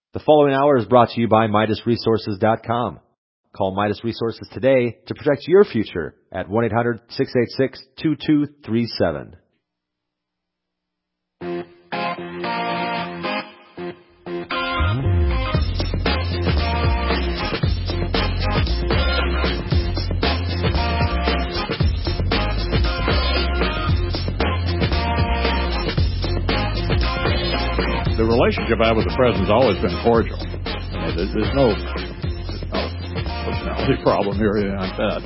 The following hour is brought to you by MidasResources.com. Call Midas Resources today to protect your future at 1-800-686-2237. The relationship I have with the president's always been cordial. I mean, there's no personality problem here or anything like that.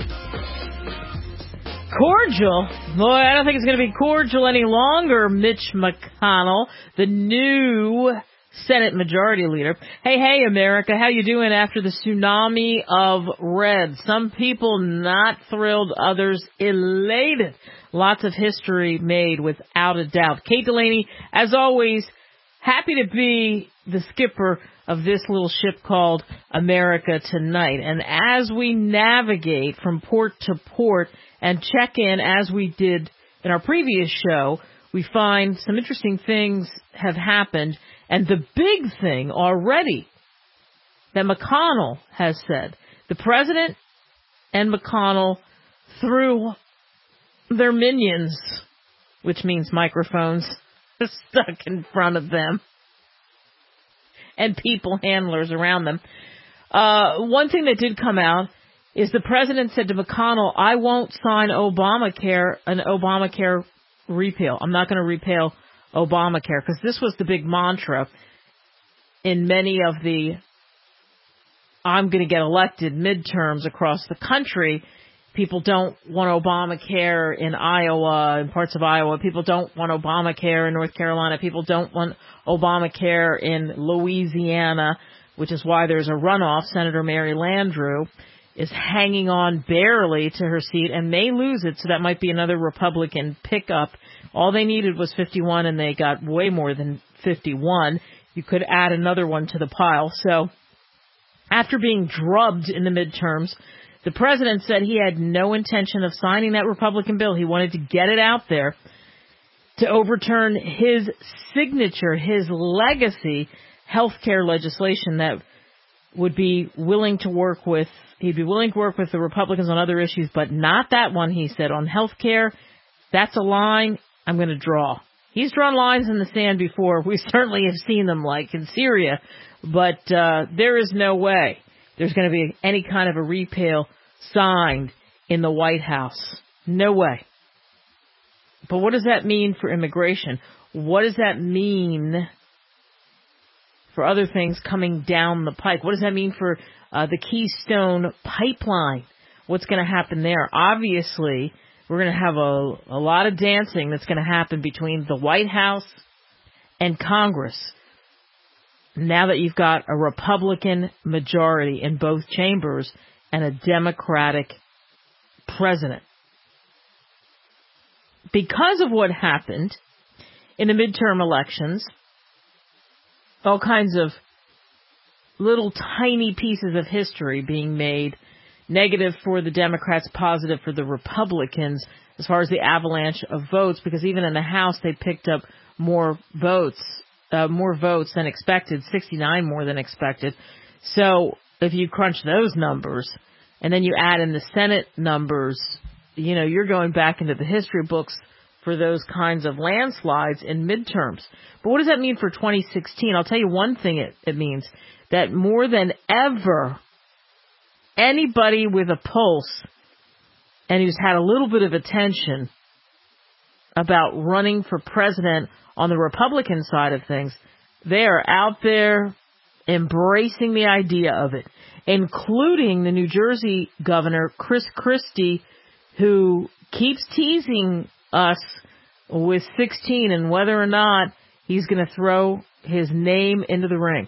Cordial? Boy, I don't think it's going to be cordial any longer, Mitch McConnell, the new Senate Majority Leader. Hey, America, how you doing after the tsunami of red? Some people not thrilled, others elated. Lots of history made without a doubt. Kate Delaney, as always, happy to be the skipper of this little ship called America Tonight. And as we navigate from port to port and check in as we did in our previous show, we find some interesting things have happened. And the big thing already that McConnell has said, the president and McConnell through their minions, which means microphones, stuck in front of them and people handlers around them. One thing that did come out is the president said to McConnell, I won't sign an Obamacare repeal. I'm not going to repeal Obamacare, because this was the big mantra in many of the I'm going to get elected midterms across the country. People don't want Obamacare in Iowa and parts of Iowa. People don't want Obamacare in North Carolina. People don't want Obamacare in Louisiana, which is why there's a runoff. Senator Mary Landrieu is hanging on barely to her seat and may lose it, so that might be another Republican pickup. All they needed was 51, and they got way more than 51. You could add another one to the pile. So after being drubbed in the midterms, the president said he had no intention of signing that Republican bill. He wanted to get it out there to overturn his signature, his legacy health care legislation that would be willing to work with. He'd be willing to work with the Republicans on other issues, but not that one, he said. On health care, that's a line I'm going to draw. He's drawn lines in the sand before. We certainly have seen them, like in Syria, but there is no way there's going to be any kind of a repeal signed in the White House. No way. But what does that mean for immigration? What does that mean for other things coming down the pike? What does that mean for the Keystone Pipeline? What's going to happen there? Obviously, we're going to have a lot of dancing that's going to happen between the White House and Congress now that you've got a Republican majority in both chambers and a Democratic president. Because of what happened in the midterm elections, all kinds of little tiny pieces of history being made, negative for the Democrats, positive for the Republicans as far as the avalanche of votes, because even in the House they picked up more votes than expected, 69 more than expected. So if you crunch those numbers and then you add in the Senate numbers, you know, you're going back into the history books for those kinds of landslides in midterms. But what does that mean for 2016? I'll tell you one thing it means, that more than ever, anybody with a pulse and who's had a little bit of attention about running for president on the Republican side of things, they are out there embracing the idea of it, including the New Jersey governor, Chris Christie, who keeps teasing us with 16 and whether or not he's going to throw his name into the ring.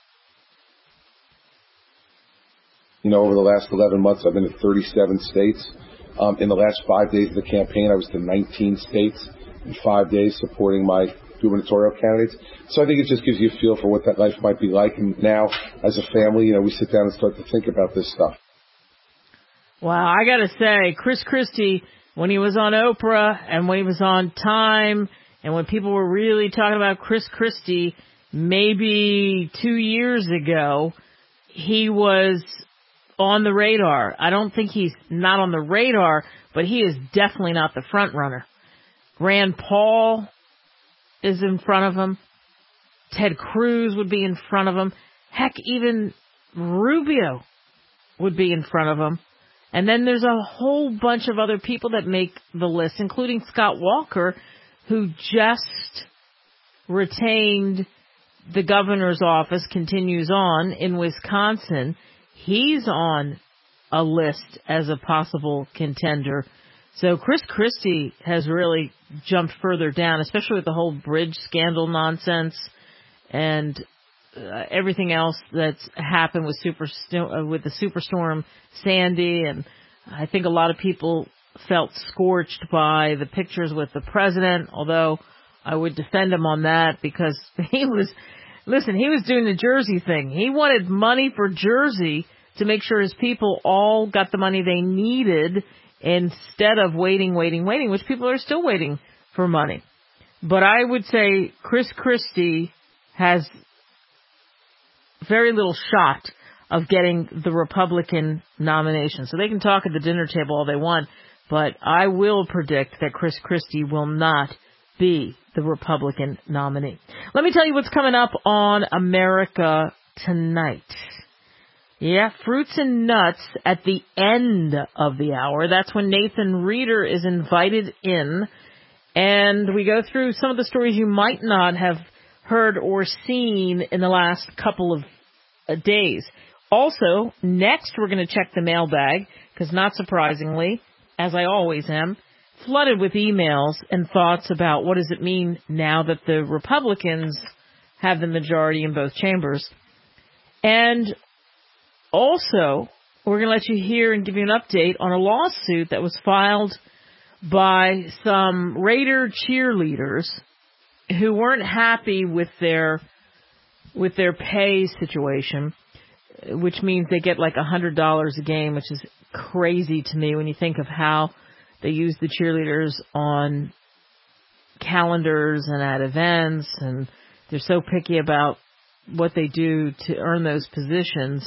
You know, over the last 11 months, I've been to 37 states. In the last 5 days of the campaign, I was to 19 states in 5 days supporting my gubernatorial candidates. So I think it just gives you a feel for what that life might be like. And now, as a family, you know, we sit down and start to think about this stuff. Wow, I got to say, Chris Christie, when he was on Oprah and when he was on Time and when people were really talking about Chris Christie, maybe 2 years ago, he was on the radar. I don't think he's not on the radar, but he is definitely not the front runner. Rand Paul is in front of him. Ted Cruz would be in front of him. Heck, even Rubio would be in front of him. And then there's a whole bunch of other people that make the list, including Scott Walker, who just retained the governor's office, continues on in Wisconsin. He's on a list as a possible contender. So Chris Christie has really jumped further down, especially with the whole bridge scandal nonsense and everything else that's happened with the superstorm Sandy. And I think a lot of people felt scorched by the pictures with the president, although I would defend him on that because he was doing the Jersey thing. He wanted money for Jersey to make sure his people all got the money they needed instead of waiting, which people are still waiting for money. But I would say Chris Christie has very little shot of getting the Republican nomination. So they can talk at the dinner table all they want, but I will predict that Chris Christie will not be the Republican nominee. Let me tell you what's coming up on America Tonight. Yeah, fruits and nuts at the end of the hour. That's when Nathan Reeder is invited in, and we go through some of the stories you might not have heard or seen in the last couple of days. Also, next we're going to check the mailbag, because not surprisingly, as I always am, flooded with emails and thoughts about what does it mean now that the Republicans have the majority in both chambers. And also, we're going to let you hear and give you an update on a lawsuit that was filed by some Raider cheerleaders who weren't happy with their pay situation, which means they get like $100 a game, which is crazy to me when you think of how they use the cheerleaders on calendars and at events, and they're so picky about what they do to earn those positions.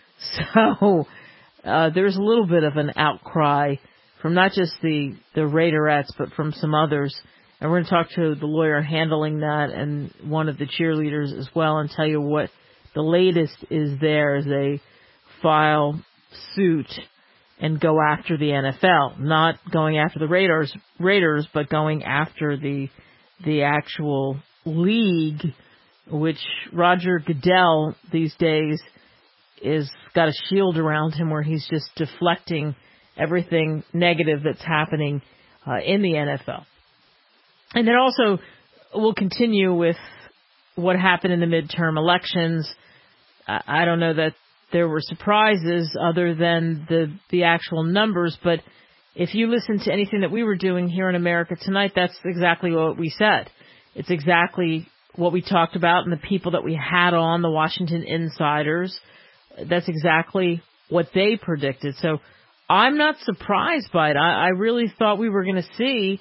So there's a little bit of an outcry from not just the Raiderettes, but from some others. And we're going to talk to the lawyer handling that and one of the cheerleaders as well and tell you what the latest is there as they file suit and go after the NFL. Not going after the Raiders, but going after the actual league, which Roger Goodell these days is got a shield around him where he's just deflecting everything negative that's happening in the NFL. And then also we'll continue with what happened in the midterm elections. I don't know that there were surprises other than the actual numbers, but if you listen to anything that we were doing here in America Tonight, that's exactly what we said. It's exactly what we talked about, and the people that we had on, the Washington insiders, that's exactly what they predicted. So I'm not surprised by it. I really thought we were going to see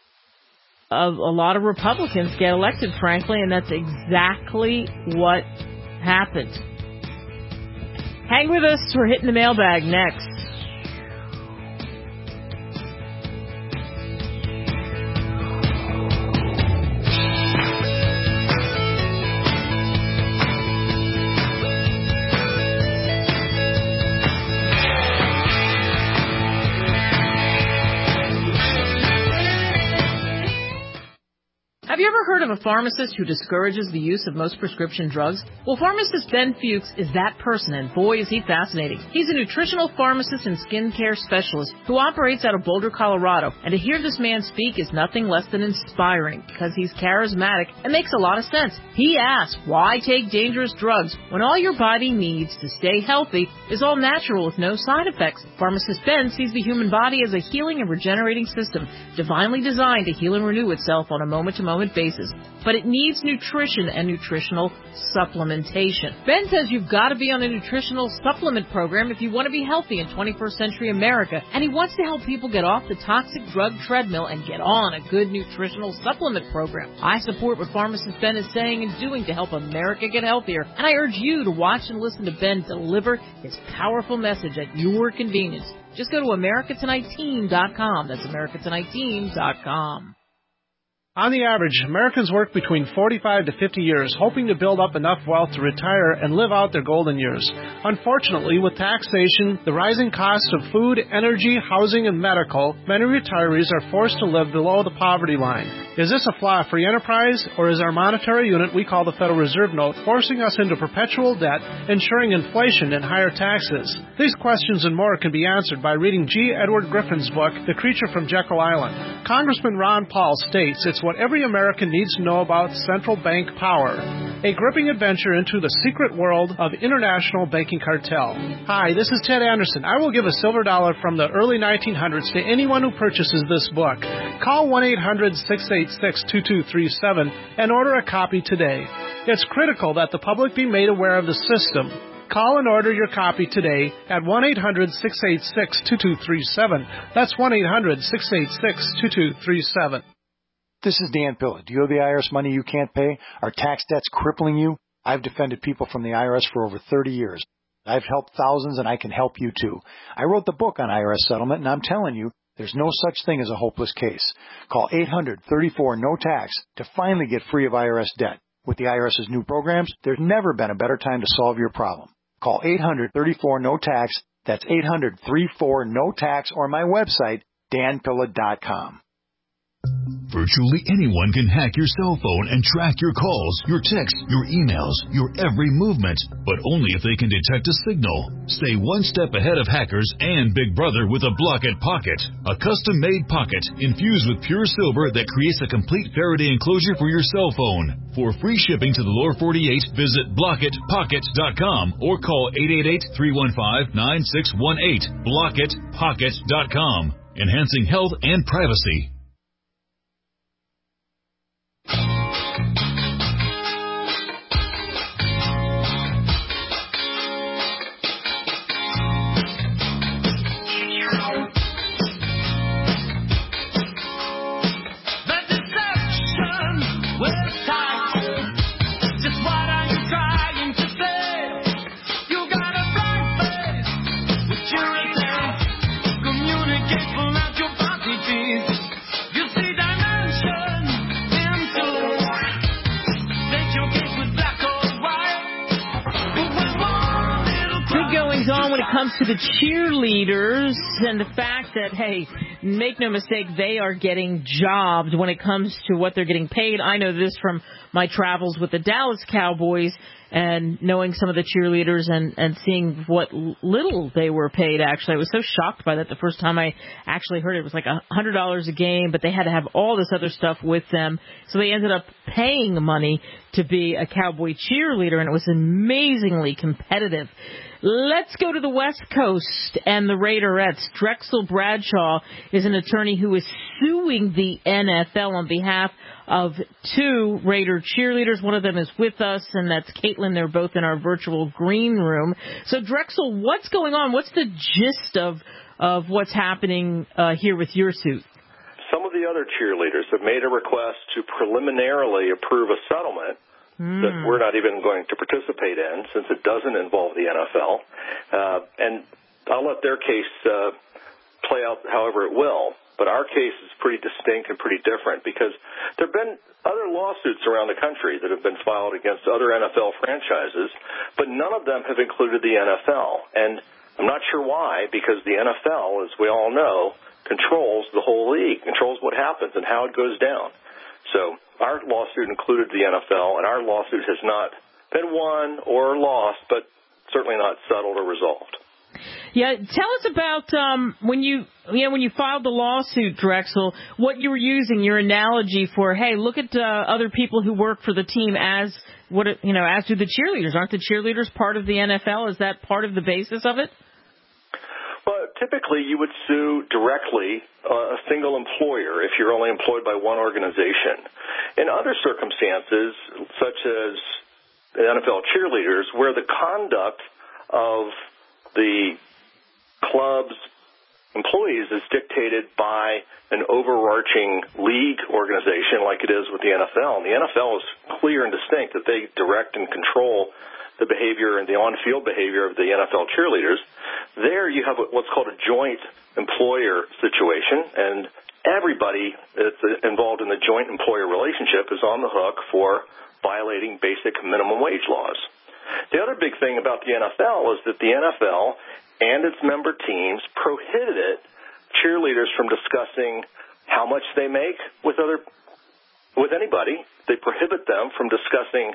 a lot of Republicans get elected, frankly, and that's exactly what happened. Hang with us. We're hitting the mailbag next. Have you ever heard of a pharmacist who discourages the use of most prescription drugs? Well, pharmacist Ben Fuchs is that person, and boy is he fascinating. He's a nutritional pharmacist and skincare specialist who operates out of Boulder, Colorado, and to hear this man speak is nothing less than inspiring because he's charismatic and makes a lot of sense. He asks, why take dangerous drugs when all your body needs to stay healthy is all natural with no side effects? Pharmacist Ben sees the human body as a healing and regenerating system, divinely designed to heal and renew itself on a moment-to-moment basis. but it needs nutrition and nutritional supplementation. Ben says you've got to be on a nutritional supplement program if you want to be healthy in 21st century America, and he wants to help people get off the toxic drug treadmill and get on a good nutritional supplement program. I support what pharmacist Ben is saying and doing to help America get healthier, and I urge you to watch and listen to Ben deliver his powerful message at your convenience. Just go to AmericaTonightTeam.com. That's AmericaTonightTeam.com. On the average, Americans work between 45 to 50 years, hoping to build up enough wealth to retire and live out their golden years. Unfortunately, with taxation, the rising costs of food, energy, housing, and medical, many retirees are forced to live below the poverty line. Is this a flaw of free enterprise, or is our monetary unit we call the Federal Reserve Note forcing us into perpetual debt, ensuring inflation and higher taxes? These questions and more can be answered by reading G. Edward Griffin's book, The Creature from Jekyll Island. Congressman Ron Paul states it's what every American needs to know about central bank power. A gripping adventure into the secret world of international banking cartel. Hi, this is Ted Anderson. I will give a silver dollar from the early 1900s to anyone who purchases this book. Call 1-800-686-2237 and order a copy today. It's critical that the public be made aware of the system. Call and order your copy today at 1-800-686-2237. That's 1-800-686-2237. This is Dan Pilla. Do you owe the IRS money you can't pay? Are tax debts crippling you? I've defended people from the IRS for over 30 years. I've helped thousands, and I can help you too. I wrote the book on IRS settlement, and I'm telling you, there's no such thing as a hopeless case. Call 800-34-NO-TAX to finally get free of IRS debt. With the IRS's new programs, there's never been a better time to solve your problem. Call 800-34-NO-TAX. That's 800-34-NO-TAX, or my website, danpilla.com. Virtually anyone can hack your cell phone and track your calls, your texts, your emails, your every movement, but only if they can detect a signal. Stay one step ahead of hackers and Big Brother with a Blockit Pocket, a custom-made pocket infused with pure silver that creates a complete Faraday enclosure for your cell phone. For free shipping to the lower 48, visit BlockitPocket.com or call 888-315-9618. BlockitPocket.com, enhancing health and privacy. When it comes to the cheerleaders and the fact that, hey, make no mistake, they are getting jobbed when it comes to what they're getting paid. I know this from my travels with the Dallas Cowboys and knowing some of the cheerleaders and seeing what little they were paid, actually. I was so shocked by that the first time I actually heard it. It was like $100 a game, but they had to have all this other stuff with them. So they ended up paying money to be a Cowboy cheerleader, and it was amazingly competitive. Let's go to the West Coast and the Raiderettes. Drexel Bradshaw is an attorney who is suing the NFL on behalf of two Raider cheerleaders. One of them is with us, and that's Caitlin. They're both in our virtual green room. So, Drexel, what's going on? What's the gist of what's happening here with your suit? Some of the other cheerleaders have made a request to preliminarily approve a settlement that we're not even going to participate in, since it doesn't involve the NFL. And I'll let their case play out however it will. But our case is pretty distinct and pretty different, because there have been other lawsuits around the country that have been filed against other NFL franchises, but none of them have included the NFL. And I'm not sure why, because the NFL, as we all know, controls the whole league, controls what happens and how it goes down. So our lawsuit included the NFL, and our lawsuit has not been won or lost, but certainly not settled or resolved. Yeah, tell us about when you filed the lawsuit, Drexel, what you were using, your analogy for, hey, look at other people who work for the team as do the cheerleaders. Aren't the cheerleaders part of the NFL? Is that part of the basis of it? Well, typically you would sue directly a single employer if you're only employed by one organization. In other circumstances, such as the NFL cheerleaders, where the conduct of the club's employees is dictated by an overarching league organization like it is with the NFL. And the NFL is clear and distinct that they direct and control the behavior and the on-field behavior of the NFL cheerleaders. There you have what's called a joint employer situation, and everybody that's involved in the joint employer relationship is on the hook for violating basic minimum wage laws. The other big thing about the NFL is that the NFL and its member teams prohibited cheerleaders from discussing how much they make with anybody. They prohibit them from discussing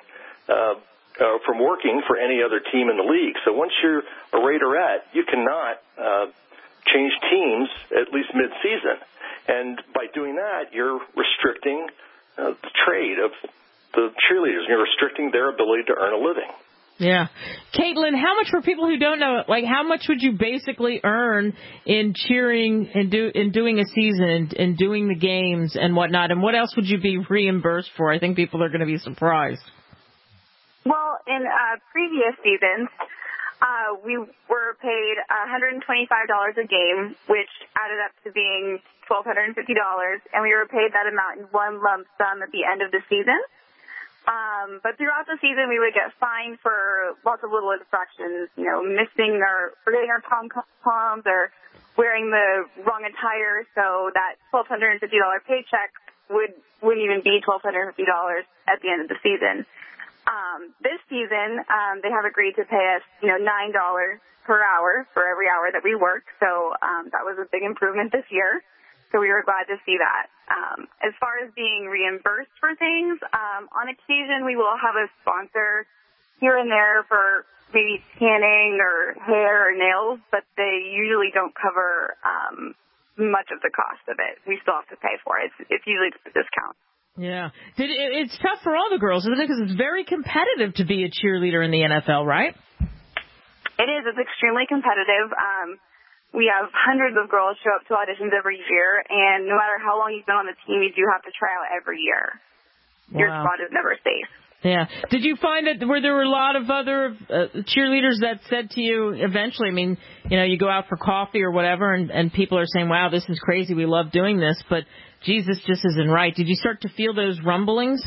from working for any other team in the league. So once you're a Raiderette, you cannot change teams at least mid-season. And by doing that, you're restricting the trade of the cheerleaders, and you're restricting their ability to earn a living. Yeah. Caitlin, how much, for people who don't know, like, how much would you basically earn in cheering and doing a season and doing the games and whatnot? And what else would you be reimbursed for? I think people are going to be surprised. Well, in previous seasons, we were paid $125 a game, which added up to being $1,250, and we were paid that amount in one lump sum at the end of the season. But throughout the season, we would get fined for lots of little infractions, forgetting our pom-poms or wearing the wrong attire. So that $1,250 paycheck wouldn't even be $1,250 at the end of the season. This season, they have agreed to pay us, $9 per hour for every hour that we work. So that was a big improvement this year. So we were glad to see that. As far as being reimbursed for things, on occasion we will have a sponsor here and there for maybe tanning or hair or nails, but they usually don't cover much of the cost of it. We still have to pay for it. It's usually just a discount. Yeah. It's tough for all the girls, isn't it? Because it's very competitive to be a cheerleader in the NFL, right? It is. It's extremely competitive. We have hundreds of girls show up to auditions every year, and no matter how long you've been on the team, you do have to try out every year. Wow. Your spot is never safe. Yeah. Did you find that there were a lot of other cheerleaders that said to you eventually, you go out for coffee or whatever, and people are saying, wow, this is crazy, we love doing this, but, geez, this just isn't right. Did you start to feel those rumblings?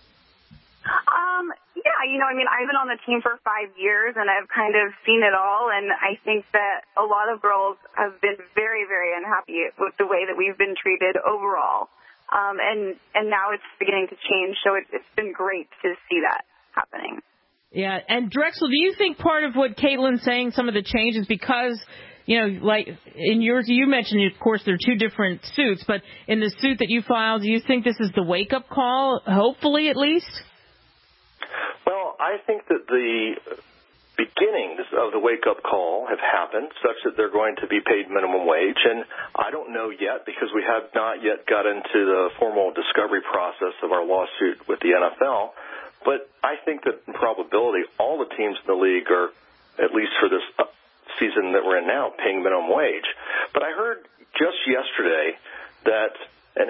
Yeah, I've been on the team for 5 years, and I've kind of seen it all, and I think that a lot of girls have been very, very unhappy with the way that we've been treated overall. And now it's beginning to change, so it's been great to see that happening. Yeah, and Drexel, do you think part of what Caitlin's saying, some of the changes, because, like in yours, you mentioned, of course, there are two different suits, but in the suit that you filed, do you think this is the wake-up call, hopefully at least? Well, I think that the beginnings of the wake-up call have happened such that they're going to be paid minimum wage. And I don't know yet because we have not yet got into the formal discovery process of our lawsuit with the NFL. But I think that in probability, all the teams in the league are, at least for this season that we're in now, paying minimum wage. But I heard just yesterday that an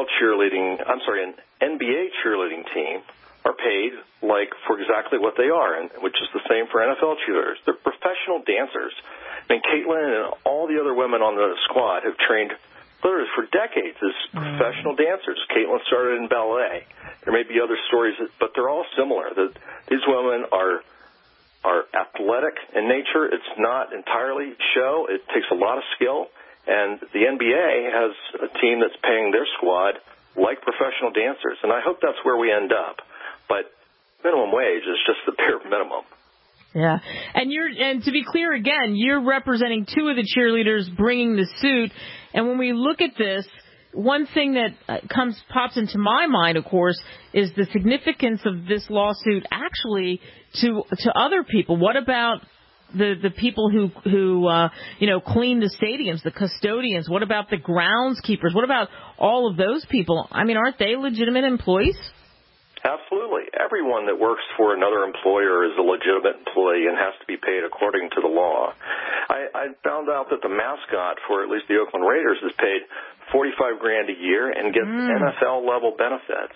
NBA cheerleading team are paid for exactly what they are, and which is the same for NFL cheerleaders. They're professional dancers. Caitlin and all the other women on the squad have trained literally for decades as professional dancers. Caitlin started in ballet. There may be other stories, but they're all similar. These women are athletic in nature. It's not entirely show. It takes a lot of skill, and the NBA has a team that's paying their squad like professional dancers, and I hope that's where we end up. But minimum wage is just the bare minimum. Yeah, and to be clear again, you're representing two of the cheerleaders bringing the suit. And when we look at this, one thing that pops into my mind, of course, is the significance of this lawsuit actually to other people. What about the people who clean the stadiums, the custodians? What about the groundskeepers? What about all of those people? Aren't they legitimate employees? Absolutely. Everyone that works for another employer is a legitimate employee and has to be paid according to the law. I found out that the mascot for at least the Oakland Raiders is paid $45,000 a year and gets NFL level benefits.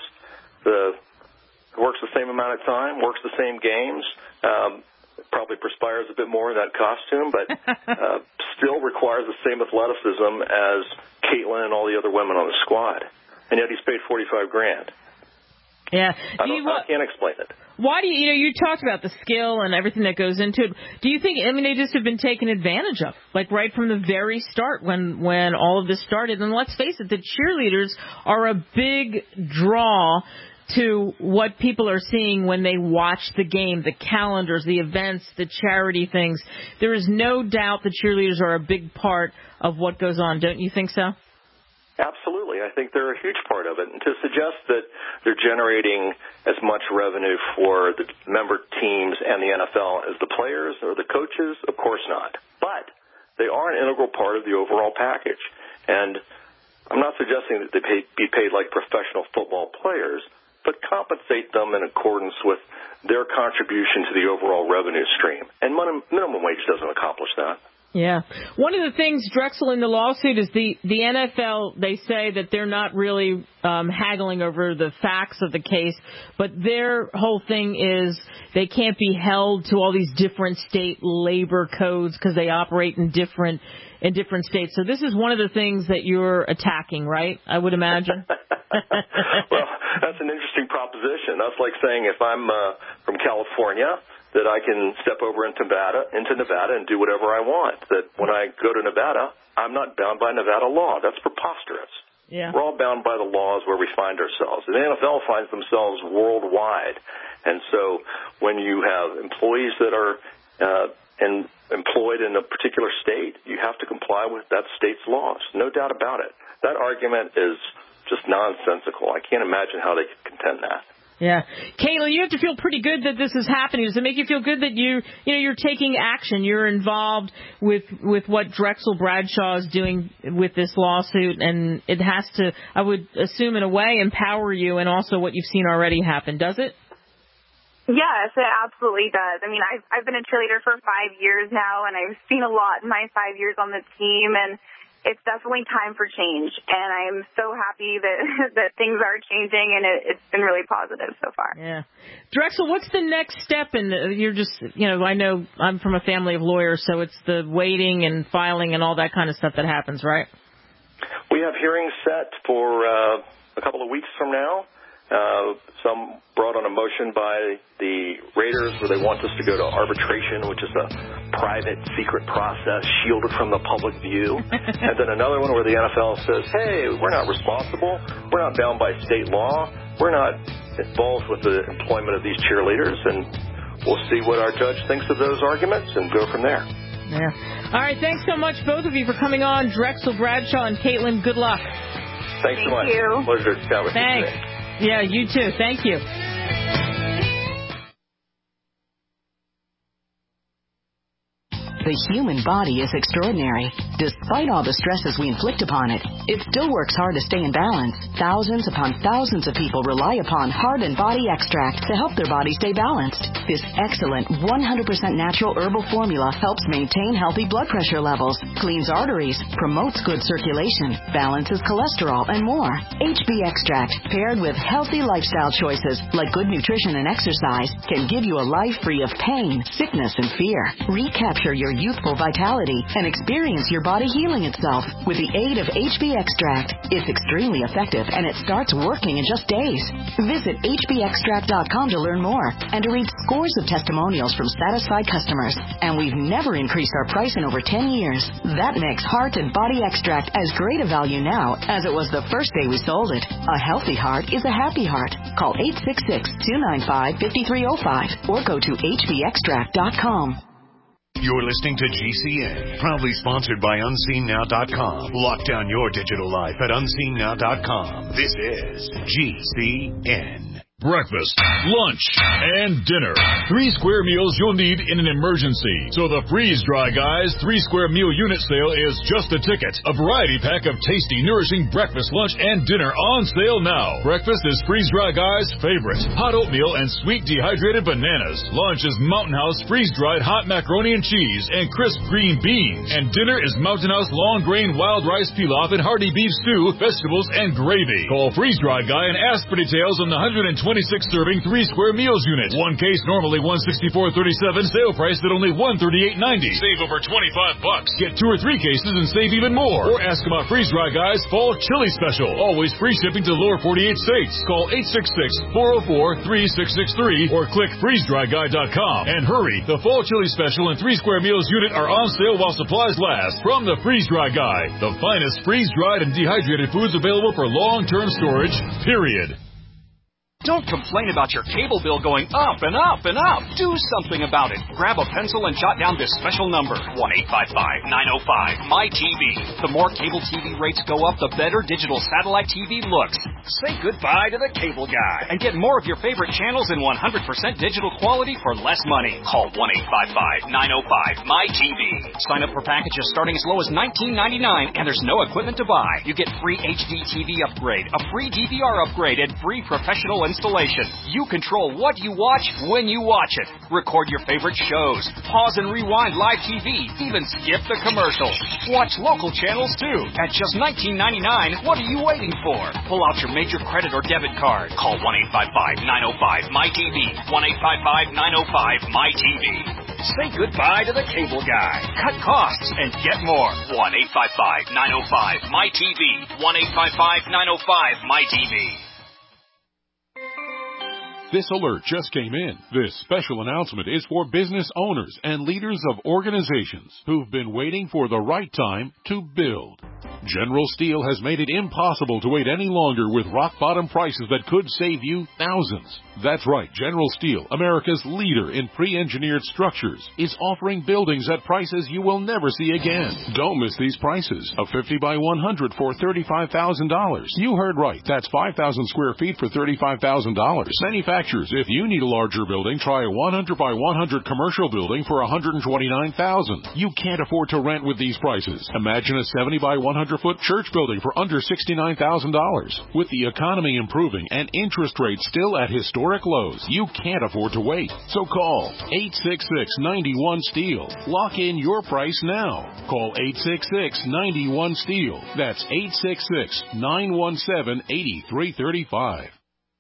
Works the same amount of time, works the same games, probably perspires a bit more in that costume, but still requires the same athleticism as Caitlin and all the other women on the squad. And yet he's paid $45,000. Yeah. I can't explain it. Why do you talked about the skill and everything that goes into it. Do you think, they just have been taken advantage of, like right from the very start when all of this started? And let's face it, the cheerleaders are a big draw to what people are seeing when they watch the game, the calendars, the events, the charity things. There is no doubt the cheerleaders are a big part of what goes on. Don't you think so? Absolutely. I think they're a huge part of it. And to suggest that they're generating as much revenue for the member teams and the NFL as the players or the coaches, of course not. But they are an integral part of the overall package. And I'm not suggesting that they be paid like professional football players, but compensate them in accordance with their contribution to the overall revenue stream. And minimum wage doesn't accomplish that. Yeah. One of the things, Drexel, in the lawsuit is the NFL, they say that they're not really haggling over the facts of the case, but their whole thing is they can't be held to all these different state labor codes because they operate in different states. So this is one of the things that you're attacking, right? I would imagine. Well, that's an interesting proposition. That's like saying if I'm from California, that I can step over into Nevada and do whatever I want. That when I go to Nevada, I'm not bound by Nevada law. That's preposterous. Yeah. We're all bound by the laws where we find ourselves. And the NFL finds themselves worldwide. And so when you have employees that are employed in a particular state, you have to comply with that state's laws. No doubt about it. That argument is just nonsensical. I can't imagine how they could contend that. Yeah. Kayla, you have to feel pretty good that this is happening. Does it make you feel good that you're taking action? You're involved with what Drexel Bradshaw is doing with this lawsuit, and it has to, I would assume in a way, empower you and also what you've seen already happen, does it? Yes, it absolutely does. I mean, I've been a cheerleader for 5 years now, and I've seen a lot in my 5 years on the team, and it's definitely time for change, and I'm so happy that things are changing, and it's been really positive so far. Yeah. Drexel, what's the next step? You're just, I know I'm from a family of lawyers, so it's the waiting and filing and all that kind of stuff that happens, right? We have hearings set for a couple of weeks from now. Some brought on a motion by the Raiders where they want us to go to arbitration, which is a private, secret process shielded from the public view. And then another one where the NFL says, hey, we're not responsible. We're not bound by state law. We're not involved with the employment of these cheerleaders. And we'll see what our judge thinks of those arguments and go from there. Yeah. All right. Thanks so much, both of you, for coming on. Drexel Bradshaw and Caitlin, good luck. Thanks so much. Thank you. Pleasure to chat with you today. Yeah, you too. Thank you. The human body is extraordinary. Despite all the stresses we inflict upon it, it still works hard to stay in balance. Thousands upon thousands of people rely upon Heart and Body Extract to help their body stay balanced. This excellent 100% natural herbal formula helps maintain healthy blood pressure levels, cleans arteries, promotes good circulation, balances cholesterol, and more. HB Extract, paired with healthy lifestyle choices like good nutrition and exercise, can give you a life free of pain, sickness, and fear. Recapture your youthful vitality and experience your body healing itself with the aid of HB Extract. It's extremely effective, and it starts working in just days. Visit hbextract.com to learn more and to read scores of testimonials from satisfied customers. And we've never increased our price in over 10 years. That makes Heart and Body Extract as great a value now as it was the first day we sold it. A healthy heart is a happy heart. Call 866-295-5305 or go to hbextract.com. You're listening to GCN, proudly sponsored by UnseenNow.com. Lock down your digital life at UnseenNow.com. This is GCN. breakfast, lunch, and dinner. 3 square meals you'll need in an emergency. So the Freeze Dry Guys 3 square meal unit sale is just a ticket. A variety pack of tasty, nourishing breakfast, lunch, and dinner on sale now. Breakfast is Freeze Dry Guys' favorite. Hot oatmeal and sweet dehydrated bananas. Lunch is Mountain House freeze-dried hot macaroni and cheese and crisp green beans. And dinner is Mountain House long grain wild rice pilaf and hearty beef stew, vegetables, and gravy. Call Freeze Dry Guy and ask for details on the 126-serving 3 square meals unit. One case normally $164.37, sale price at only $138.90. Save over $25. Get 2 or 3 cases and save even more. Or ask about Freeze Dry Guy's Fall Chili Special. Always free shipping to the lower 48 states. Call 866-404-3663 or click freezedryguy.com. And hurry, the Fall Chili Special and 3 square meals unit are on sale while supplies last. From the Freeze Dry Guy, the finest freeze-dried and dehydrated foods available for long-term storage, period. Don't complain about your cable bill going up and up and up. Do something about it. Grab a pencil and jot down this special number, 1-855-905-MY-TV. The more cable TV rates go up, the better digital satellite TV looks. Say goodbye to the cable guy and get more of your favorite channels in 100% digital quality for less money. Call 1-855-905-MY-TV. Sign up for packages starting as low as $19.99 and there's no equipment to buy. You get free HD TV upgrade, a free DVR upgrade, and free professional installation. You control what you watch when you watch it. Record your favorite shows. Pause and rewind live TV. Even skip the commercials. Watch local channels too. At just $19.99, what are you waiting for? Pull out your major credit or debit card. Call 1-855-905-MY-TV. 1-855-905-MY-TV. Say goodbye to the cable guy. Cut costs and get more. 1-855-905-MY-TV. 1-855-905-MY-TV. This alert just came in. This special announcement is for business owners and leaders of organizations who've been waiting for the right time to build. General Steel has made it impossible to wait any longer with rock-bottom prices that could save you thousands. That's right, General Steel, America's leader in pre-engineered structures, is offering buildings at prices you will never see again. Don't miss these prices. A 50 by 100 for $35,000. You heard right. That's 5,000 square feet for $35,000. Manufacturers, if you need a larger building, try a 100 by 100 commercial building for $129,000. You can't afford to rent with these prices. Imagine a 70 by 100 foot church building for under $69,000. With the economy improving and interest rates still at historic lows, you can't afford to wait. So call 866-91-STEEL. Lock in your price now. Call 866-91-STEEL. That's 866-917-8335.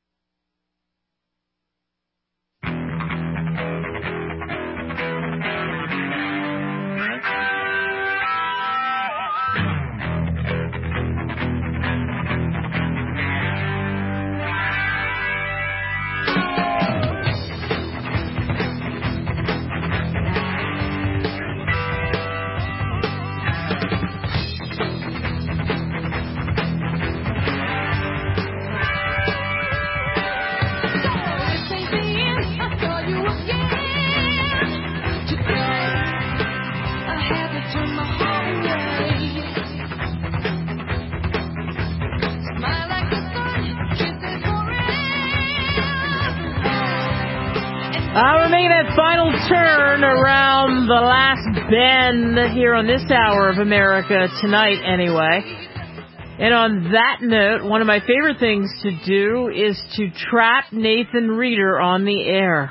We're making that final turn around the last bend here on this hour of America Tonight, anyway. And on that note, one of my favorite things to do is to trap Nathan Reeder on the air.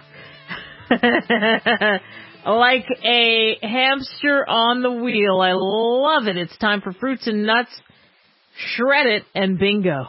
Like a hamster on the wheel. I love it. It's time for Fruits and Nuts. Shred it and bingo.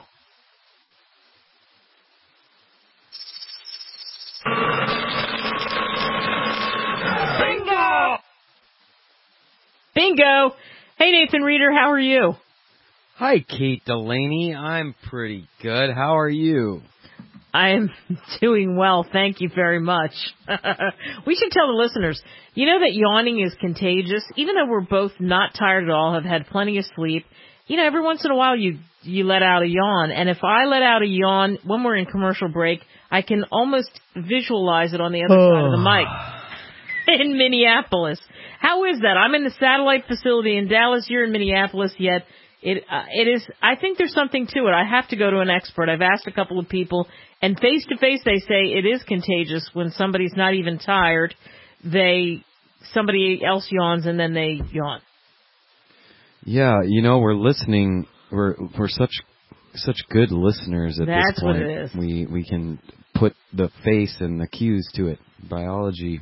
Bingo! Hey, Nathan Reeder, how are you? Hi, Kate Delaney. I'm pretty good. How are you? I'm doing well, thank you very much. We should tell the listeners, you know that yawning is contagious. Even though we're both not tired at all, have had plenty of sleep, you know, every once in a while you let out a yawn. And if I let out a yawn when we're in commercial break, I can almost visualize it on the other side of the mic in Minneapolis. How is that? I'm in the satellite facility in Dallas. You're in Minneapolis, yet it is. I think there's something to it. I have to go to an expert. I've asked a couple of people, and face to face, they say it is contagious when somebody's not even tired. Somebody else yawns and then they yawn. Yeah, we're listening. We're such good listeners at That's this point. What it is. We can put the face and the cues to it. Biology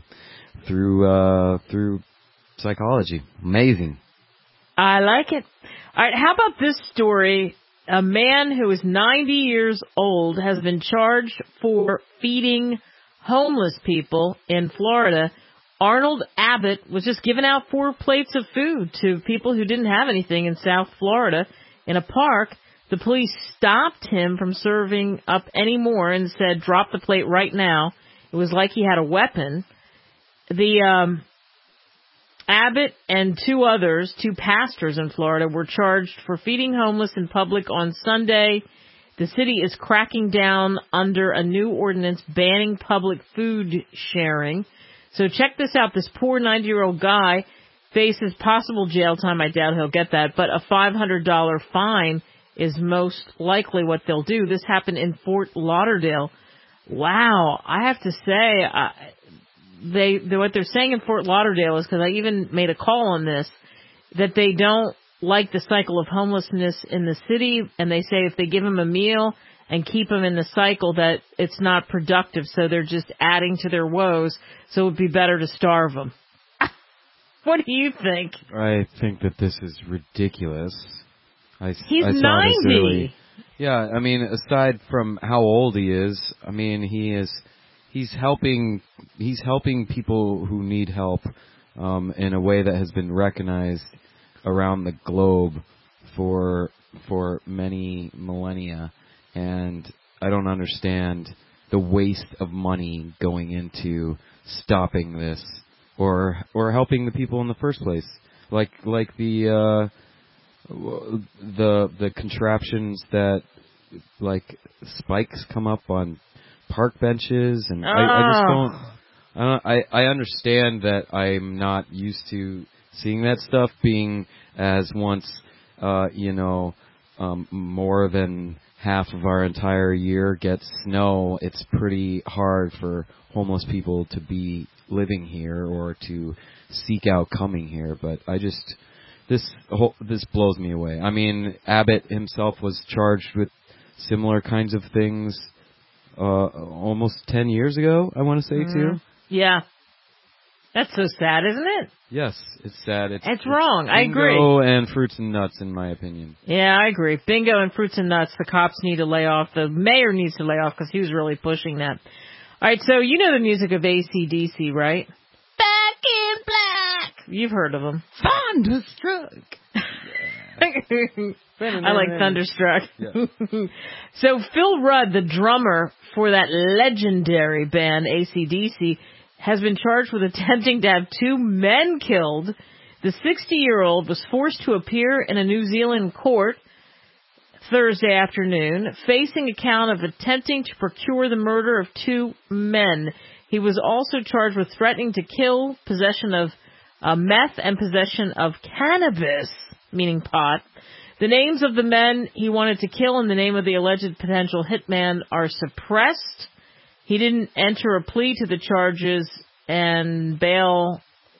through psychology. Amazing. I like it. All right, how about this story? A man who is 90 years old has been charged for feeding homeless people in Florida. Arnold Abbott was just giving out 4 plates of food to people who didn't have anything in South Florida in a park. The police stopped him from serving up any more and said, drop the plate right now. It was like he had a weapon. The Abbott and 2 others, 2 pastors in Florida, were charged for feeding homeless in public on Sunday. The city is cracking down under a new ordinance banning public food sharing. So check this out. This poor 90-year-old guy faces possible jail time. I doubt he'll get that, but a $500 fine is most likely what they'll do. This happened in Fort Lauderdale. Wow. I have to say, what they're saying in Fort Lauderdale is, because I even made a call on this, that they don't like the cycle of homelessness in the city, and they say if they give them a meal and keep them in the cycle that it's not productive, so they're just adding to their woes, so it would be better to starve them. What do you think? I think that this is ridiculous. He's 90. Yeah, I mean, aside from how old he is, I mean, he's helping people who need help in a way that has been recognized around the globe for many millennia, and I don't understand the waste of money going into stopping this or helping the people in the first place, like the contraptions that like spikes come up on park benches, and I just don't. I understand that I'm not used to seeing that stuff, being as once more than half of our entire year gets snow. It's pretty hard for homeless people to be living here or to seek out coming here. But this blows me away. I mean, Abbott himself was charged with similar kinds of things almost 10 years ago, I want to say, too. Yeah. That's so sad, isn't it? Yes, it's sad. It's wrong. I agree. Bingo and fruits and nuts, in my opinion. Yeah, I agree. Bingo and fruits and nuts, the cops need to lay off. The mayor needs to lay off because he was really pushing that. All right, so you know the music of AC/DC, right? Back in Black. You've heard of them. Thunderstruck. I like Thunderstruck. Yeah. So Phil Rudd, the drummer for that legendary band AC/DC, has been charged with attempting to have 2 men killed. The 60-year-old was forced to appear in a New Zealand court Thursday afternoon, facing a count of attempting to procure the murder of 2 men. He was also charged with threatening to kill, possession of meth, and possession of cannabis, meaning pot. The names of the men he wanted to kill and the name of the alleged potential hitman are suppressed. He didn't enter a plea to the charges, and bail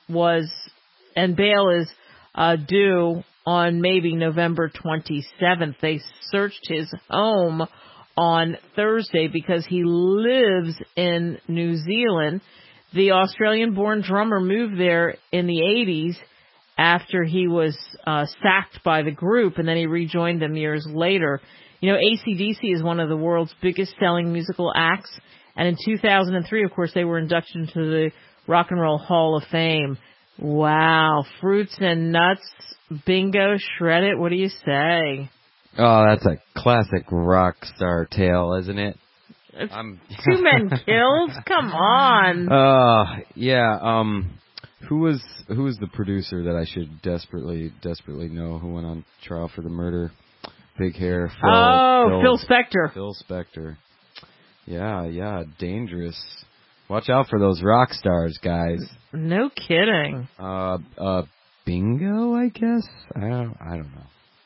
is due on maybe November 27th. They searched his home on Thursday because he lives in New Zealand. The Australian-born drummer moved there in the 80s after he was sacked by the group, and then he rejoined them years later. You know, AC/DC is one of the world's biggest-selling musical acts. And in 2003, of course, they were inducted into the Rock and Roll Hall of Fame. Wow. Fruits and nuts. Bingo. Shred it. What do you say? Oh, that's a classic rock star tale, isn't it? 2 men killed? Come on. Yeah. Who was the producer that I should desperately know who went on trial for the murder? Big hair. Phil Spector. Phil Spector. Yeah, dangerous. Watch out for those rock stars, guys. No kidding. Bingo, I guess? I don't know.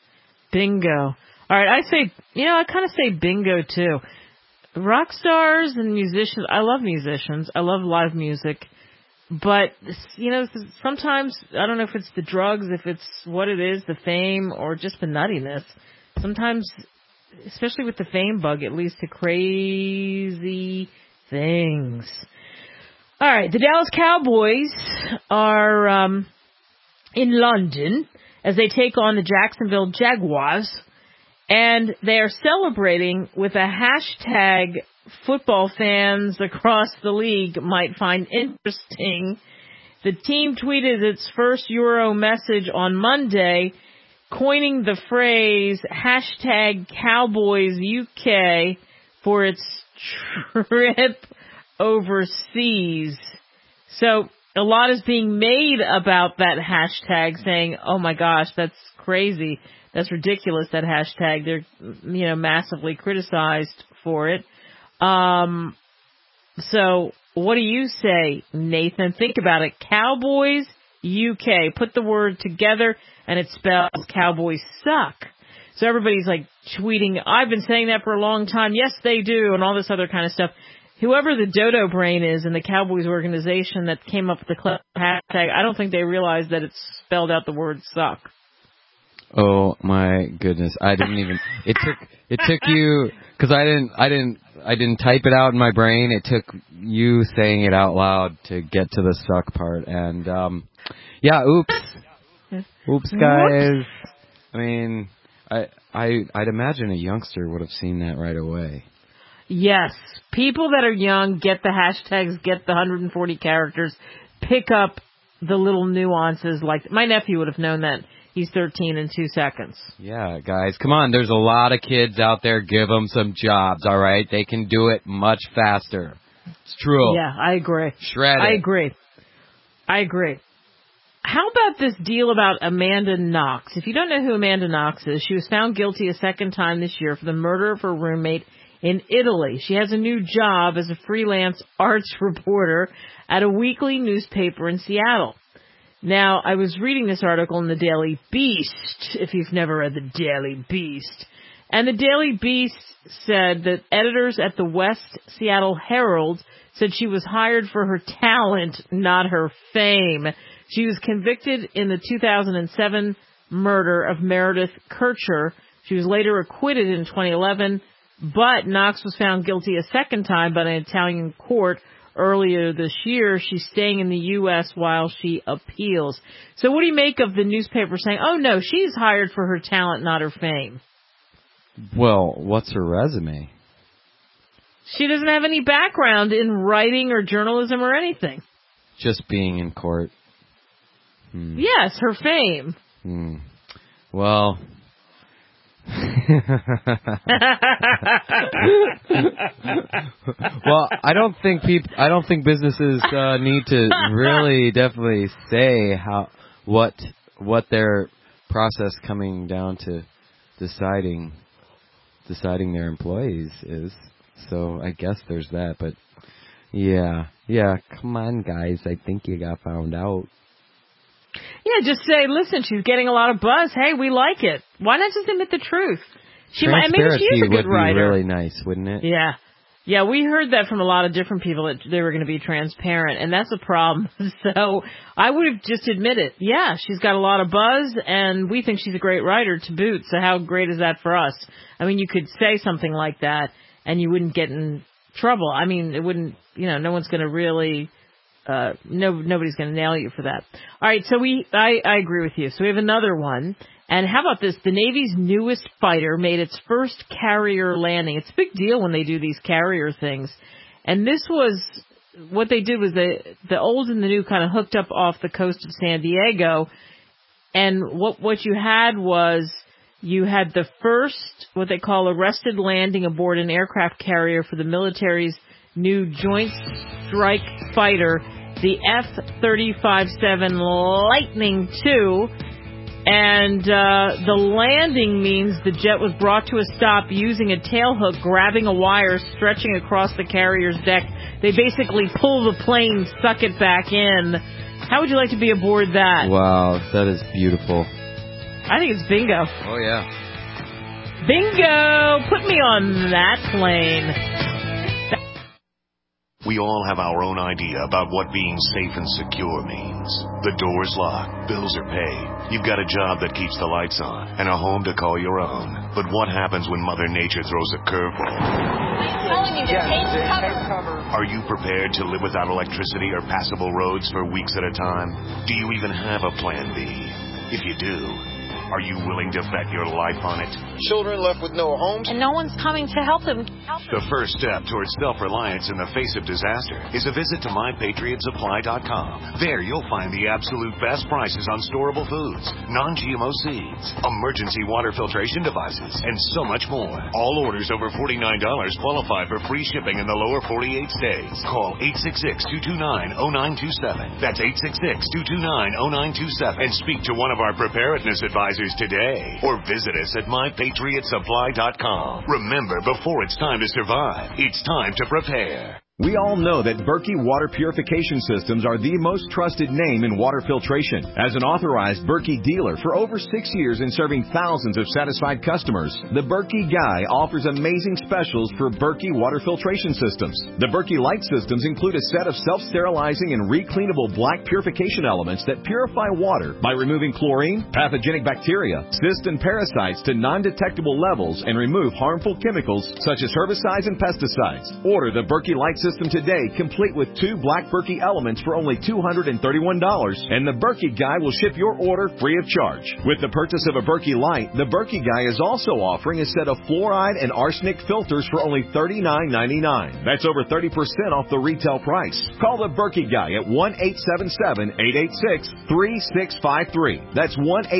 Bingo. All right, I kind of say bingo too. Rock stars and musicians, I love musicians. I love live music. But, sometimes, I don't know if it's the drugs, if it's what it is, the fame, or just the nuttiness. Sometimes, especially with the fame bug, it leads to crazy things. All right, the Dallas Cowboys are in London as they take on the Jacksonville Jaguars. And they are celebrating with a hashtag football fans across the league might find interesting. The team tweeted its first Euro message on Monday, coining the phrase hashtag Cowboys UK for its trip overseas. So a lot is being made about that hashtag, saying, oh my gosh, that's crazy. That's ridiculous, that hashtag. They're, massively criticized for it. So what do you say, Nathan? Think about it. Cowboys UK. Put the word together and it spells Cowboys suck. So everybody's like tweeting, I've been saying that for a long time. Yes, they do. And all this other kind of stuff. Whoever the dodo brain is in the Cowboys organization that came up with the hashtag, I don't think they realized that it's spelled out the word suck. Oh my goodness! I didn't even. It took you, because I didn't type it out in my brain. It took you saying it out loud to get to the suck part. And oops, guys. I mean, I'd imagine a youngster would have seen that right away. Yes, people that are young get the hashtags, get the 140 characters, pick up the little nuances. Like my nephew would have known that. He's 13 in 2 seconds. Yeah, guys, come on. There's a lot of kids out there. Give them some jobs, all right? They can do it much faster. It's true. Yeah, I agree. Shred it. I agree. How about this deal about Amanda Knox? If you don't know who Amanda Knox is, she was found guilty a second time this year for the murder of her roommate in Italy. She has a new job as a freelance arts reporter at a weekly newspaper in Seattle. Now, I was reading this article in the Daily Beast, if you've never read the Daily Beast. And the Daily Beast said that editors at the West Seattle Herald said she was hired for her talent, not her fame. She was convicted in the 2007 murder of Meredith Kircher. She was later acquitted in 2011, but Knox was found guilty a second time by an Italian court earlier this year. She's staying in the U.S. while she appeals. So what do you make of the newspaper saying, oh, no, she's hired for her talent, not her fame? Well, what's her resume? She doesn't have any background in writing or journalism or anything. Just being in court. Yes, her fame. Well... Well, I don't think businesses need to really definitely say what their process coming down to deciding their employees is. So I guess there's that, but yeah, come on guys, I think you got found out. Yeah, just say, listen, she's getting a lot of buzz. Hey, we like it. Why not just admit the truth? Maybe she is a good writer. Would be really nice, wouldn't it? Yeah, we heard that from a lot of different people, that they were going to be transparent, and that's a problem. So I would have just admitted, yeah, she's got a lot of buzz, and we think she's a great writer to boot, so how great is that for us? I mean, you could say something like that, and you wouldn't get in trouble. I mean, it wouldn't, no one's going to really... nobody's going to nail you for that. All right, so I agree with you. So we have another one. And how about this? The Navy's newest fighter made its first carrier landing. It's a big deal when they do these carrier things. And this was, what they did was the old and the new kind of hooked up off the coast of San Diego. And what you had was, you had the first, what they call arrested landing aboard an aircraft carrier for the military's new Joint Strike Fighter, the F-35-7 Lightning II. And the landing means the jet was brought to a stop using a tailhook, grabbing a wire, stretching across the carrier's deck. They basically pull the plane, suck it back in. How would you like to be aboard that? Wow, that is beautiful. I think it's bingo. Oh, yeah. Bingo! Put me on that plane. We all have our own idea about what being safe and secure means. The door's locked, bills are paid, you've got a job that keeps the lights on, and a home to call your own. But what happens when Mother Nature throws a curveball? Are you prepared to live without electricity or passable roads for weeks at a time? Do you even have a plan B? If you do, are you willing to bet your life on it? Children left with no homes. And no one's coming to help them. The first step towards self-reliance in the face of disaster is a visit to MyPatriotSupply.com. There you'll find the absolute best prices on storable foods, non-GMO seeds, emergency water filtration devices, and so much more. All orders over $49 qualify for free shipping in the lower 48 states. Call 866-229-0927. That's 866-229-0927. And speak to one of our preparedness advisors today, or visit us at MyPatriotSupply.com. Remember, before it's time to survive, it's time to prepare. We all know that Berkey Water Purification Systems are the most trusted name in water filtration. As an authorized Berkey dealer for over 6 years and serving thousands of satisfied customers, the Berkey Guy offers amazing specials for Berkey Water Filtration Systems. The Berkey Light Systems include a set of self-sterilizing and recleanable black purification elements that purify water by removing chlorine, pathogenic bacteria, cysts, and parasites to non-detectable levels and remove harmful chemicals such as herbicides and pesticides. Order the Berkey Light System today, complete with 2 black Berkey elements for only $231, and the Berkey Guy will ship your order free of charge. With the purchase of a Berkey Light, the Berkey Guy is also offering a set of fluoride and arsenic filters for only $39.99. That's over 30% off the retail price. Call the Berkey Guy at 1-877-886-3653. That's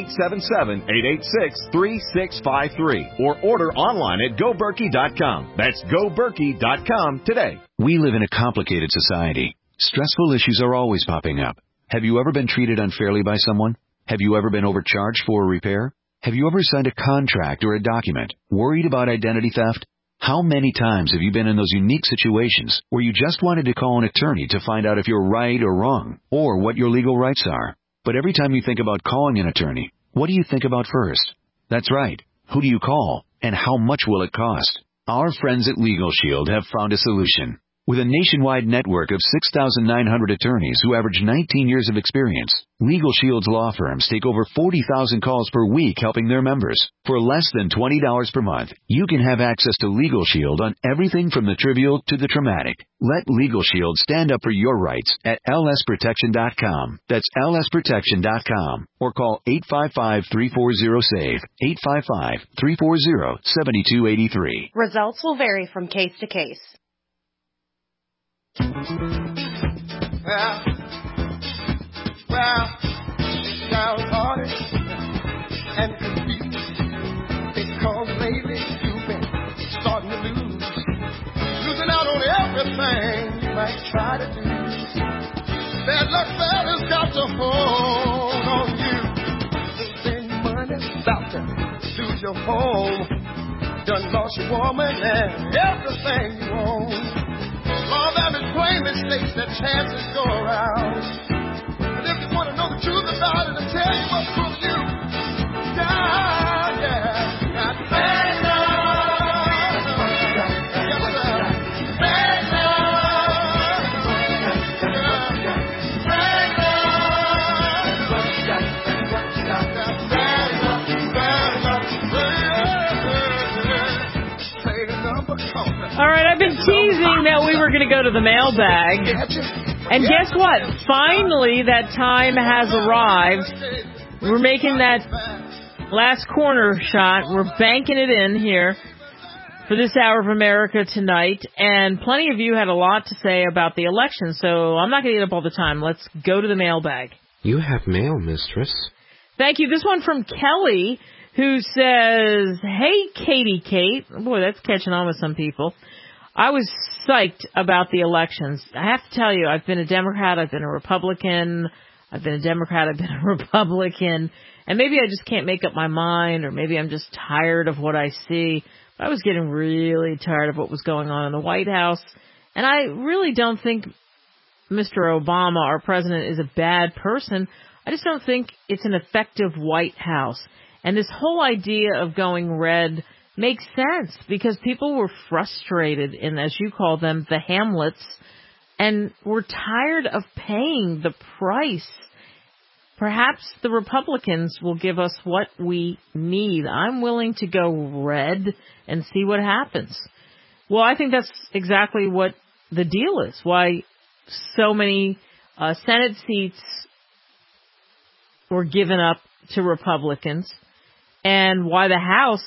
1-877-886-3653. Or order online at GoBerkey.com. That's GoBerkey.com today. We live in a complicated society. Stressful issues are always popping up. Have you ever been treated unfairly by someone? Have you ever been overcharged for a repair? Have you ever signed a contract or a document? Worried about identity theft? How many times have you been in those unique situations where you just wanted to call an attorney to find out if you're right or wrong, or what your legal rights are? But every time you think about calling an attorney, what do you think about first? That's right. Who do you call, and how much will it cost? Our friends at Legal Shield have found a solution. With a nationwide network of 6,900 attorneys who average 19 years of experience, Legal Shield's law firms take over 40,000 calls per week helping their members. For less than $20 per month, you can have access to Legal Shield on everything from the trivial to the traumatic. Let Legal Shield stand up for your rights at lsprotection.com. That's lsprotection.com. Or call 855-340-SAVE, 855-340-7283. Results will vary from case to case. Well, sounds hard and confused because lately you've been starting to losing out on everything you might try to do. Bad luck fella's got to hold on you. Losing money, about to lose your home. Done lost your woman and everything you own. All that is plain mistakes that chances go around. But if you want to know the truth about it, I'll tell you what will you down, yeah. Got bad love. Yes, sir. Bad love. Bad love. All right, I've been teasing that we were going to go to the mailbag. And guess what? Finally, that time has arrived. We're making that last corner shot. We're banking it in here for this Hour of America tonight. And plenty of you had a lot to say about the election, so I'm not going to eat up all the time. Let's go to the mailbag. You have mail, mistress. Thank you. This one from Kelly, who says, "Hey, Katie Kate." Boy, that's catching on with some people. I was psyched about the elections. I have to tell you, I've been a Democrat, I've been a Republican, I've been a Democrat, I've been a Republican, and maybe I just can't make up my mind, or maybe I'm just tired of what I see. But I was getting really tired of what was going on in the White House, and I really don't think Mr. Obama, our president, is a bad person. I just don't think it's an effective White House. And this whole idea of going red, makes sense because people were frustrated in, as you call them, the hamlets, and were tired of paying the price. Perhaps the Republicans will give us what we need. I'm willing to go red and see what happens. Well, I think that's exactly what the deal is. Why so many Senate seats were given up to Republicans, and why the House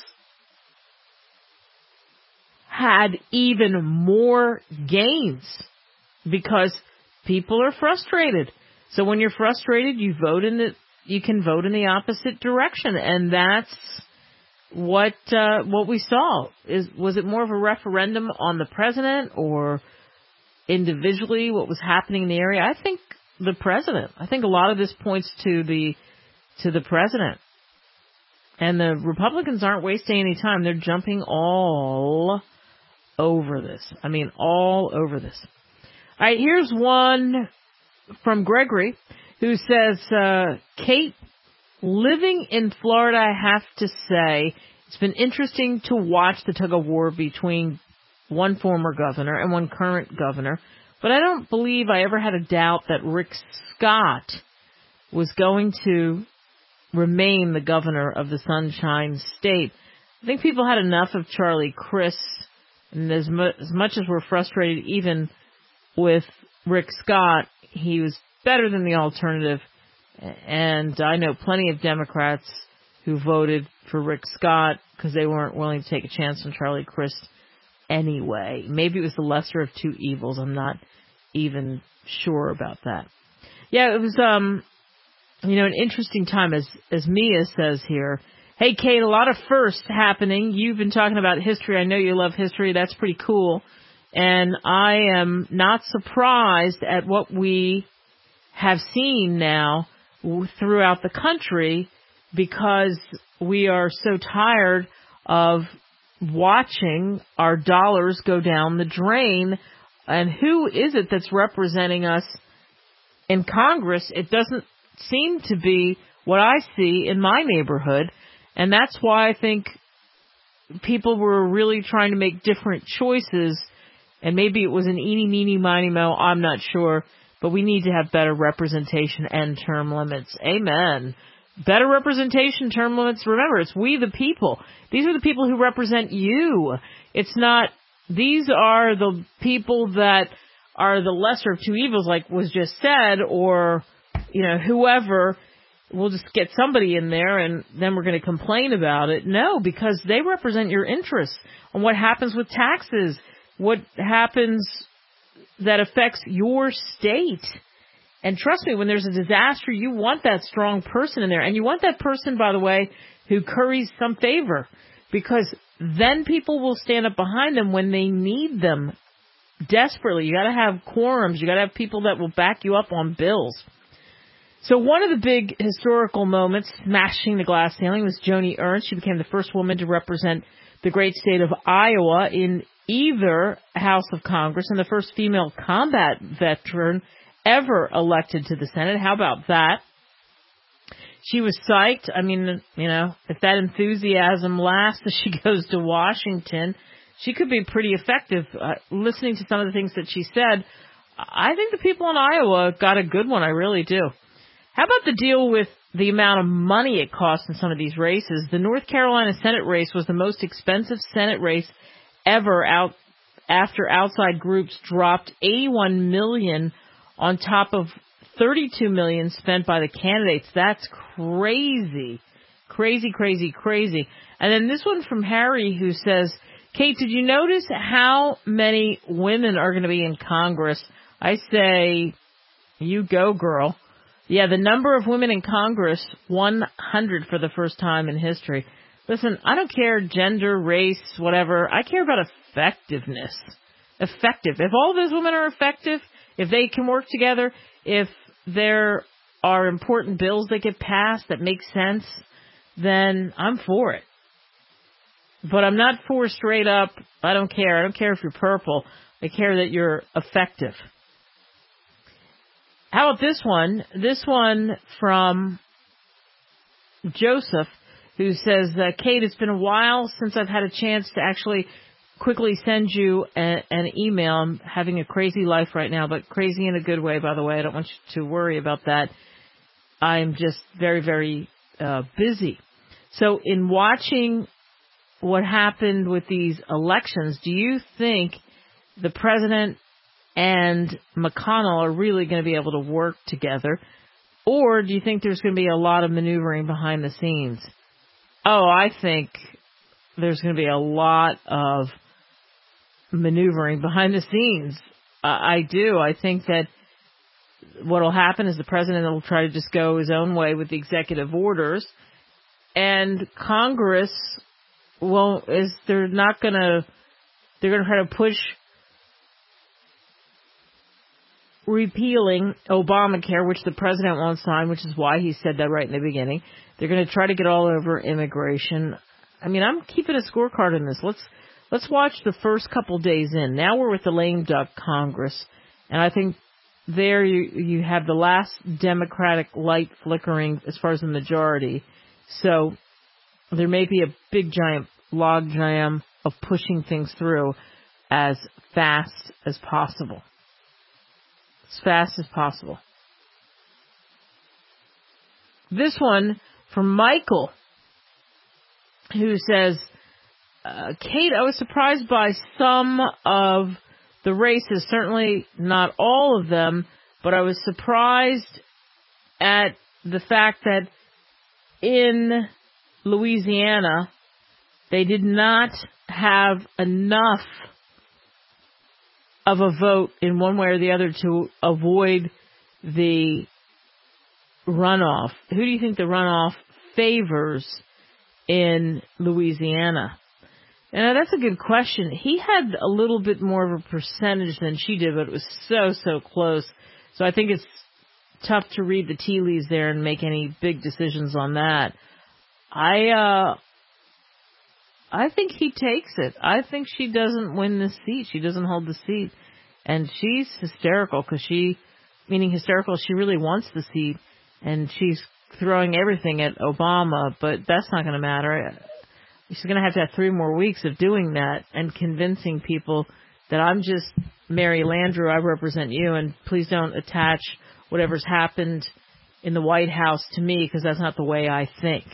had even more gains, because people are frustrated. So when you're frustrated, you can vote in the opposite direction, and that's what we saw. Was it more of a referendum on the president or individually what was happening in the area? I think the president. I think a lot of this points to the president. And the Republicans aren't wasting any time. They're jumping all over this. I mean, all over this. All right, here's one from Gregory who says, Kate, living in Florida, I have to say, it's been interesting to watch the tug-of-war between one former governor and one current governor, but I don't believe I ever had a doubt that Rick Scott was going to remain the governor of the Sunshine State. I think people had enough of Charlie Crist, and as much as we're frustrated even with Rick Scott, he was better than the alternative, and I know plenty of Democrats who voted for Rick Scott because they weren't willing to take a chance on Charlie Crist anyway. Maybe it was the lesser of two evils. I'm not even sure about that. Yeah, it was an interesting time, as Mia says here. Hey, Kate, a lot of firsts happening. You've been talking about history. I know you love history. That's pretty cool. And I am not surprised at what we have seen now throughout the country, because we are so tired of watching our dollars go down the drain. And who is it that's representing us in Congress? It doesn't seem to be what I see in my neighborhood. And that's why I think people were really trying to make different choices. And maybe it was an eeny, meeny, miny, mo, I'm not sure. But we need to have better representation and term limits. Amen. Better representation, term limits. Remember, it's we the people. These are the people who represent you. It's not, these are the people that are the lesser of two evils, like was just said, or, whoever. We'll just get somebody in there and then we're going to complain about it. No, because they represent your interests on what happens with taxes, what happens that affects your state. And trust me, when there's a disaster, you want that strong person in there. And you want that person, by the way, who curries some favor, because then people will stand up behind them when they need them desperately. You got to have quorums. You got to have people that will back you up on bills. So one of the big historical moments, smashing the glass ceiling, was Joni Ernst. She became the first woman to represent the great state of Iowa in either House of Congress, and the first female combat veteran ever elected to the Senate. How about that? She was psyched. I mean, if that enthusiasm lasts as she goes to Washington, she could be pretty effective. Listening to some of the things that she said, I think the people in Iowa got a good one. I really do. How about the deal with the amount of money it costs in some of these races? The North Carolina Senate race was the most expensive Senate race ever after outside groups dropped $81 million on top of $32 million spent by the candidates. That's crazy. Crazy, crazy, crazy. And then this one from Harry, who says, Kate, did you notice how many women are going to be in Congress? I say, you go, girl. Yeah, the number of women in Congress, 100 for the first time in history. Listen, I don't care gender, race, whatever. I care about effectiveness. Effective. If all those women are effective, if they can work together, if there are important bills that get passed that make sense, then I'm for it. But I'm not for straight up, I don't care. I don't care if you're purple. I care that you're effective. How about this one? This one from Joseph, who says, Kate, it's been a while since I've had a chance to actually quickly send you an email. I'm having a crazy life right now, but crazy in a good way, by the way. I don't want you to worry about that. I'm just very, very busy. So in watching what happened with these elections, do you think the president and McConnell are really going to be able to work together? Or do you think there's going to be a lot of maneuvering behind the scenes? Oh, I think there's going to be a lot of maneuvering behind the scenes. I do. I think that what will happen is the president will try to just go his own way with the executive orders, and Congress they're going to try to push repealing Obamacare, which the president won't sign, which is why he said that right in the beginning. They're going to try to get all over immigration. I mean, I'm keeping a scorecard on this. Let's watch the first couple days in. Now we're with the lame duck Congress, and I think there you have the last Democratic light flickering as far as the majority. So there may be a big giant log jam of pushing things through as fast as possible. As fast as possible. This one from Michael, who says, Kate, I was surprised by some of the races, certainly not all of them, but I was surprised at the fact that in Louisiana, they did not have enough of a vote in one way or the other to avoid the runoff. Who do you think the runoff favors in Louisiana? And that's a good question. He had a little bit more of a percentage than she did, but it was so close. So I think it's tough to read the tea leaves there and make any big decisions on that. I think he takes it. I think she doesn't win this seat. She doesn't hold the seat. And she's hysterical because she really wants the seat. And she's throwing everything at Obama, but that's not going to matter. She's going to have 3 more weeks of doing that and convincing people that I'm just Mary Landrieu, I represent you, and please don't attach whatever's happened in the White House to me because that's not the way I think.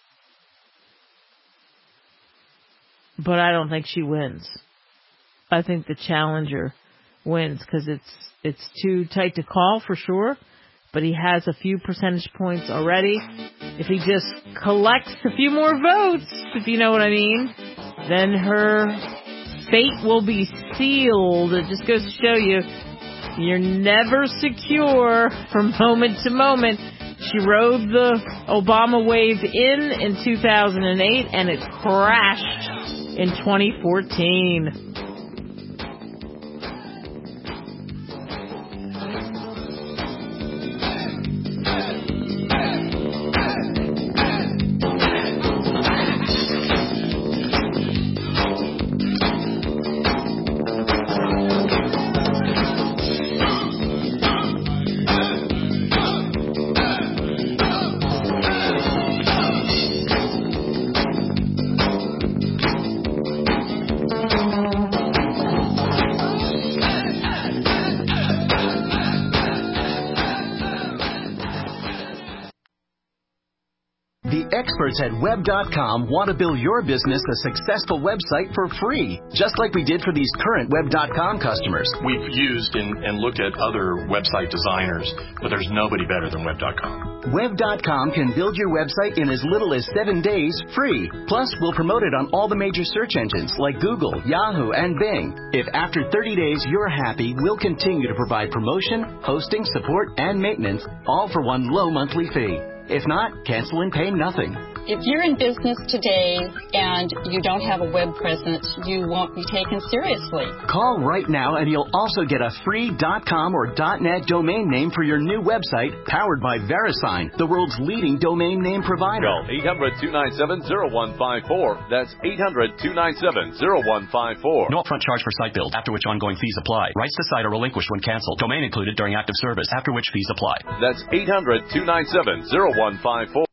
But I don't think she wins. I think the challenger wins because it's too tight to call for sure, but he has a few percentage points already. If he just collects a few more votes, if you know what I mean, then her fate will be sealed. It just goes to show you, you're never secure from moment to moment. She rode the Obama wave in 2008, and it crashed in 2014. Experts at Web.com want to build your business a successful website for free, just like we did for these current Web.com customers. We've used and looked at other website designers, but there's nobody better than Web.com. Web.com can build your website in as little as 7 days free. Plus, we'll promote it on all the major search engines like Google, Yahoo, and Bing. If after 30 days you're happy, we'll continue to provide promotion, hosting, support, and maintenance, all for one low monthly fee. If not, cancel and pay nothing. If you're in business today and you don't have a web presence, you won't be taken seriously. Call right now and you'll also get a free .com or .net domain name for your new website powered by VeriSign, the world's leading domain name provider. Call 800-297-0154. That's 800-297-0154. No upfront charge for site build, after which ongoing fees apply. Rights to site are relinquished when canceled. Domain included during active service, after which fees apply. That's 800-297-0154.